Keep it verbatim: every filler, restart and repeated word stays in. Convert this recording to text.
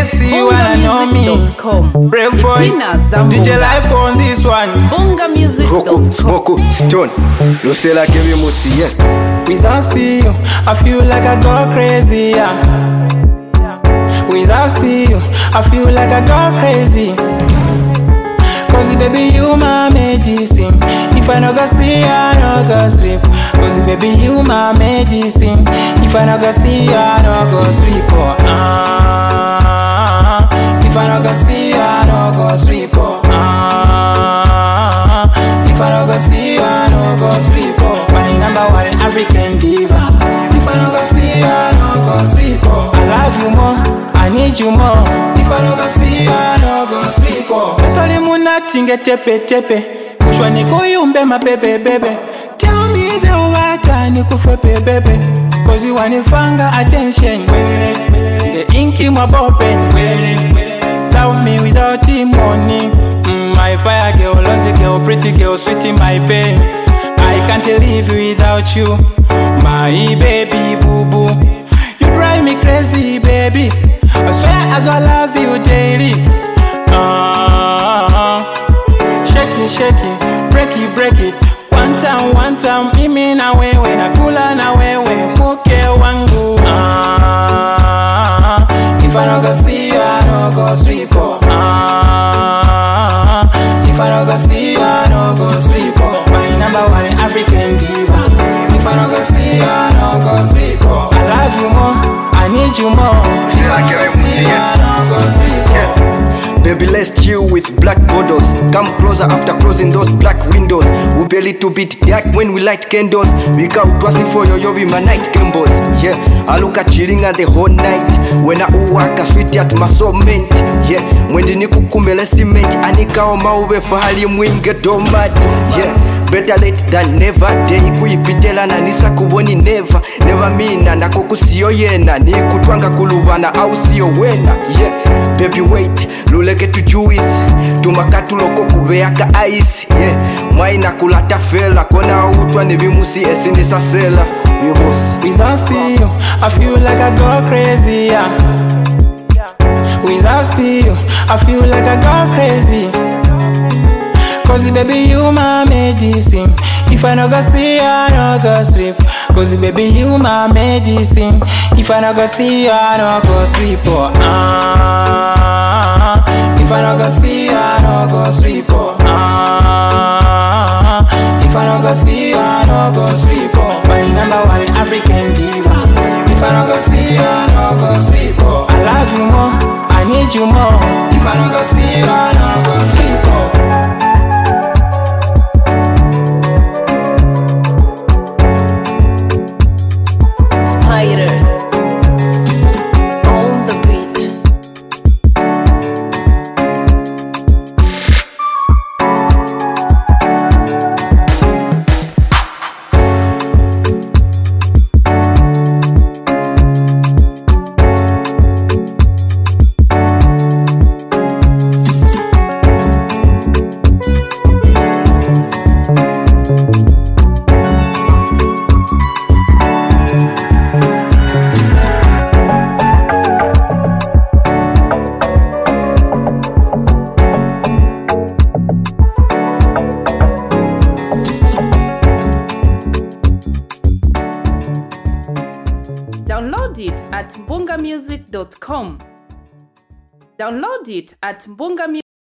guess you wanna know me. Brave boy, D J Life on this one. Bonga Music. Roko, Smoko, Stone, Lucella Kevin Musi. Without you, I feel like I go crazy, yeah. Without you, I feel like I go crazy. Cause baby you my medicine. If I no go see you, I no go sleep. Cause baby you my medicine. If I no go see you, I no go sleep. Oh, ah. If I no go see you, I no go sleep. Oh, ah. If I no go see you, I no go sleep. Oh, my number one African diva. If I no go see you, I no go sleep. Oh, I love you more, I need you more. If I no go see you, I no go sleep. Oh, betoli munatinge tepe tepe. Kushwa nikuyumbe mabebe bebe. Tell me is it wata nikufe bebe. Cause you want fanga attention. The inky my bopen. Love me without the money. Mm, my fire girl, lousy girl, pretty girl, sweet in my pain. I can't live without you, my baby boo boo. You drive me crazy, baby. I swear I gotta love you daily. Uh, shake it, shake it, break it, break it. One time, one time, mimi na wewe, nakula na wewe, muke wangu. Uh, if I don't go see you, I don't go sleep. Oh. Uh, if I don't go see you, I don't go sleep. Oh. My number one African diva. If I don't go see you, I don't go sleep. Oh. I love you more, I need you more. If I don't go see you, I don't go sleep. Oh. Baby, let's chill with black borders. Come closer after closing those black windows. We barely to beat dark when we light candles. We go twice for your yo my night gambles. Yeah, I look at chilling at the whole night. When I work a sweet at my soulmate. Yeah, when the niku kumele cement. Anika oma ube fahali mwinge domat. Yeah, better late than never. Day kuipitela na nisa kuboni never. Never mina na kukusio yena. Ni kutwanga kuluwana au siyo wena. Yeah, baby wait. Luleke tu juice. Tumakatu loko kubeaka ice. Yeah, mwaina kulata fela. Kona utwa nevimusi esi nisasela. Without you, I feel like I go crazy, yeah. Without you, I feel like I go crazy. Cause baby you my medicine. If I no go see you, I no go sleep. Cause baby you my medicine. If I no go see you, I no go sleep. Oh, ah. If I no go see you, I no go sleep. Oh, ah. If I no go see you, I no go sleep. Oh, my number one African diva. If I no go see you, I no go sleep. Oh, I love you more, I need you more. If I no go see you, I no go sleep. Oh. Download it at bonga music dot com. Download it at bonga music.